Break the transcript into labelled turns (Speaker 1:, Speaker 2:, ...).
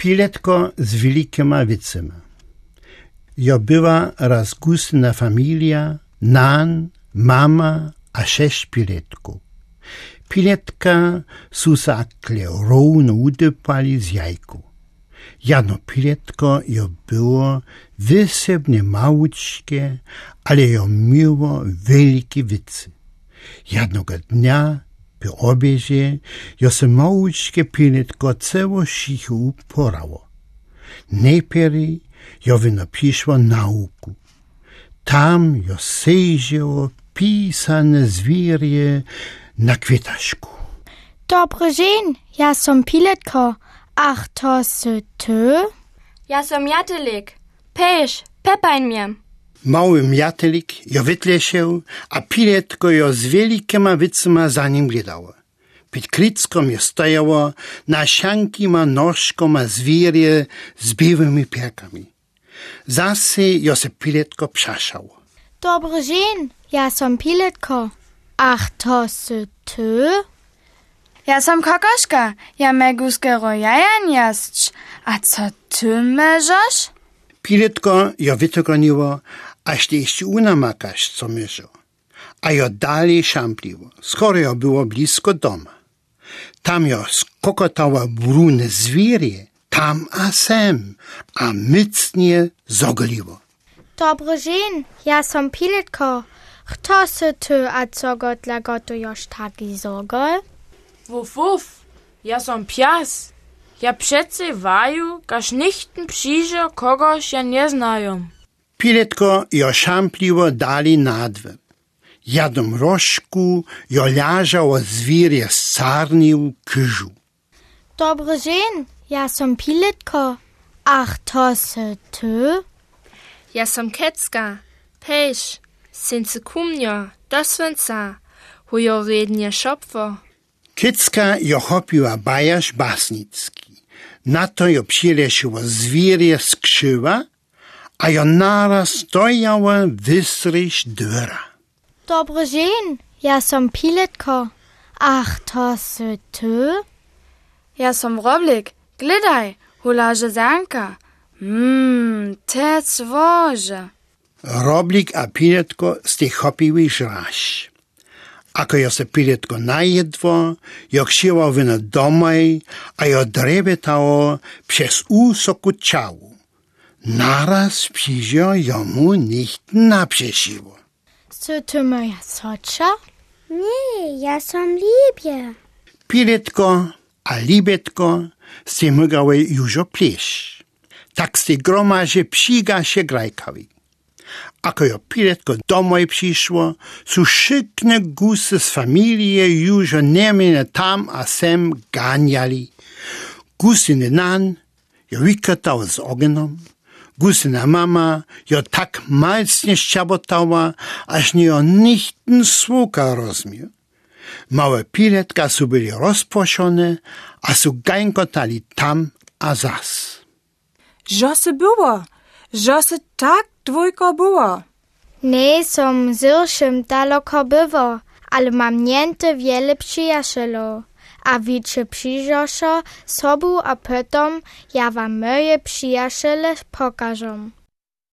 Speaker 1: Piletko z wielkima wicyma. Jo była raz gustna familia, nan, mama a 6 piletków. Piletka su sakle równo udypali z jajku. Jedno piletko jo było wysebnie małuczkie, ale jo miło wielkie wicy. Jednego dnia po obiedzie jo se małuczkie piletko ceło sichu uporało. Najpierw jo wyno przyszło nauku. Tam jo sejrzało pisane zwierzę na kwietaszku.
Speaker 2: Dobry dzień, ja som Piletko. Ach, to sy ty?
Speaker 3: Ja som Jatelik. Pejš, pepaj mnie.
Speaker 1: Mały miatelik jo wytlesiał, a Piletko jo z wielkima wycima za nim gledało. Pod klicką jo stojało, na siankima nóżkoma zwierzę z białymi piekami. Zase jo se Piletko przaszało.
Speaker 2: Dobry dzień, ja som Piletko. Ach, to sy ty?
Speaker 3: Ja som Kokoška. Ja megu skoro jajan jasć. A co ty meżasz?
Speaker 1: Piletko jo wytogoniło, aż ty jeszcze unamakasz, co myżo. A jo dalej szampliło. Skoro jo było blisko doma. Tam jo skokotała brune zwierzę, tam a sem, a mycnie zogliło.
Speaker 2: Dobry dzień, ja som Piletko. Kto sy ty, a co go dla gotujesz taki zogol?
Speaker 4: Wuf, ja som pias. Ja přece vaju, kaž nichten přiže, kogož ja nie znają.
Speaker 1: Piletko jo szampliło dali na dwór. Jadom rożku jo leżało zwierzę z carniu kyżu.
Speaker 2: Dobry dzień, ja som Piletko. Ach, to sy ty?
Speaker 3: Ja som Kecka. Pejš, synce kumnio, do svenca. Hujo rednie szopwo.
Speaker 1: Kicka jo chopiła bajarz basnicki. Na to jo przylesiło zwierzę z krzywa, a jo naraz stojało wysryć dwora.
Speaker 2: Dobry dzień, ja som Piletko. Ach, to sy ty?
Speaker 3: Ja som Roblik. Glidaj, hulaže zanka. Te cwoże.
Speaker 1: Roblik a Piletko z tej chopiły żraś. Ako jo se Piletko najedło, jo księło wyno domaj, a jo drebetało przez usoku ciału. Naraz przyjrzał jomu nikt naprzesiło.
Speaker 2: Sy ty moja socza?
Speaker 5: Nie, ja som Libie.
Speaker 1: Piletko a Libetko ste mygały już o plesz. Tak ste gromaże przyga się grajkawi. Ako jo Piletko domoj przyszło, su szykne gusy z familii już niemiene tam a sem ganiali. Gusyny nan jo wykatał z ogenom, gusyna mama jo tak malcnie szczabotała, aż nie jo nichten słuka rozmiał. Małe Piletka su byli rozposzone, a su gańkotali tam a zas.
Speaker 4: Žo se było? Žo se tak dwójko było?
Speaker 2: Nie som zyršim daleko bywo, ale mam niente wiele przyjacielów. A wiecie przyjrzoszo sobu a potom ja wam moje przyjaciele pokażę.